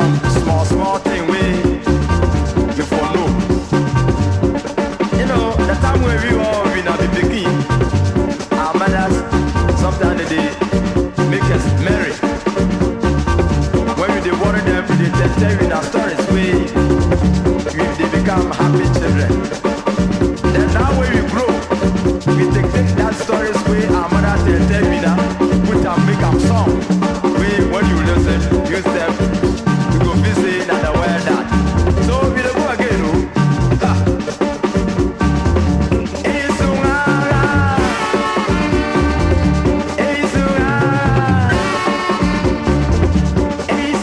some small thing we before no. You know, the time when we all we now be picking, our mothers sometimes they make us merry. When we they worry them, they tell you our stories we.